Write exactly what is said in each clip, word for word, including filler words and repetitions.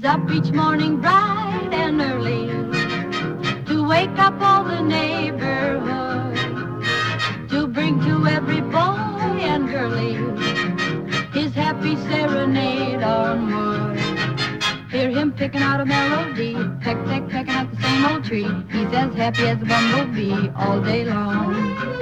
He's up each morning bright and early to wake up all the neighborhood, to bring to every boy and girlie his happy serenade on wood. Hear him picking out a melody, peck, peck, pecking out the same old tree. He's as happy as a bumblebee all day long.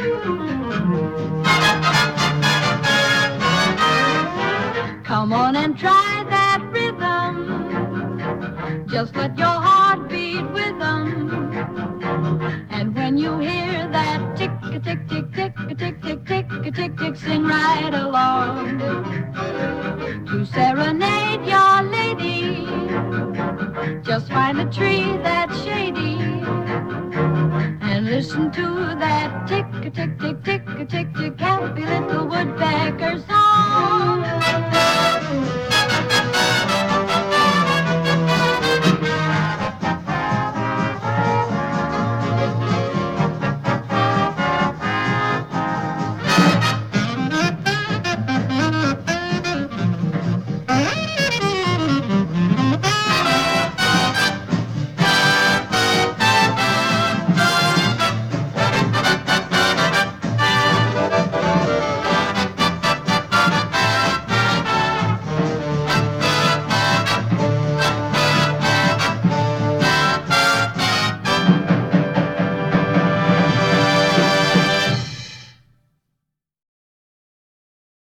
Come on and try that rhythm. Just let your heart beat with them. And when you hear that tick, a tick, tick, tick, a tick, tick, tick, a tick, tick, sing right along. To serenade your lady, just find a tree that's shady and listen to that tick, a tick, tick, tick, a tick, tick, happy little